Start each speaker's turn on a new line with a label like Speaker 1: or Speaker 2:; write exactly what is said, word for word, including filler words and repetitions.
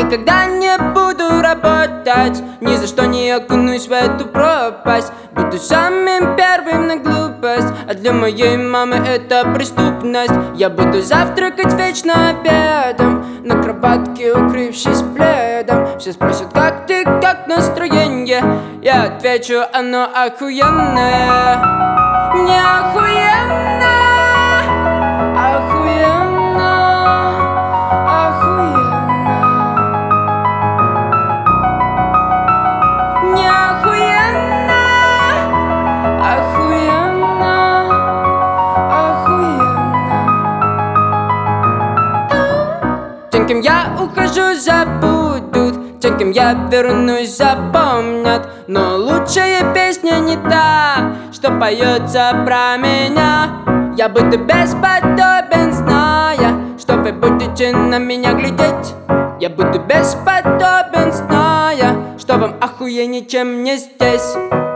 Speaker 1: никогда не буду работать, ни за что не окунусь в эту пропасть. Буду самым первым на глупость, а для моей мамы это преступность. Я буду завтракать вечно обедом, на кроватке укрывшись пледом. Все спросят, как ты, как настроение? Я отвечу, оно охуенное. Не охуенно, охуенно, охуенно. Не охуенно, охуенно, охуенно. Тем, кем я ухожу, забудут, тем, кем я вернусь, запомнят. Но лучшая песня не та, что поется про меня. Я буду бесподобен, зная, что вы будете на меня глядеть. Я буду бесподобен, зная, что вам охуеннее, чем мне здесь.